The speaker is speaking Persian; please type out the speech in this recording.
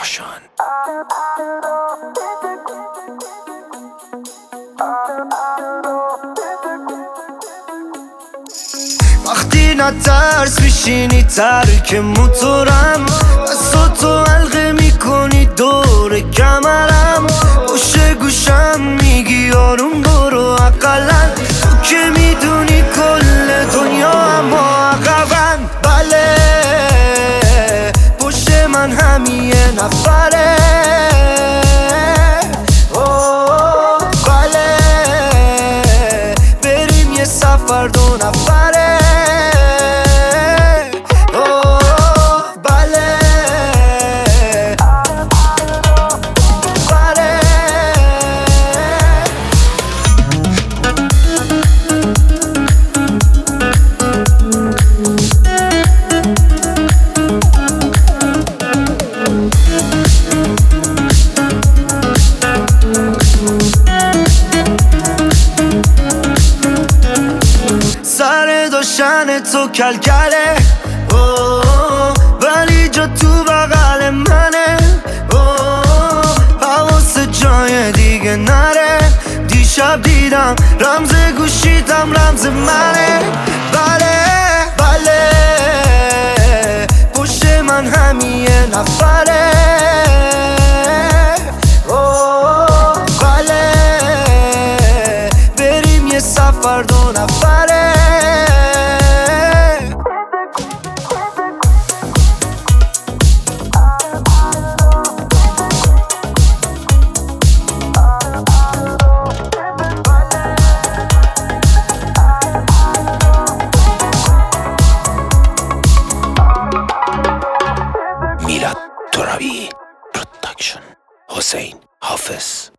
Production. وقتی نترس میشینی ترک موتورم، دستاتو حلقه میکنی دور کمرم، پشت گوشم میگی آروم برو اقلن، تو که میدونی کل دنیا اما عقبن. بله پشت من هم یه نفره، بله بریم یه سفر دو نفره، سر داشتن تو کلکله ولی جا تو بغل منه، حواس جای دیگه نره. دیشب دیدم رمز گوشیتم رمز منه، بله بله پشت من هم یه نفره، بله بریم یه سفر دو نفره. میلاد ترابی پروداکشن. حسین حافظ.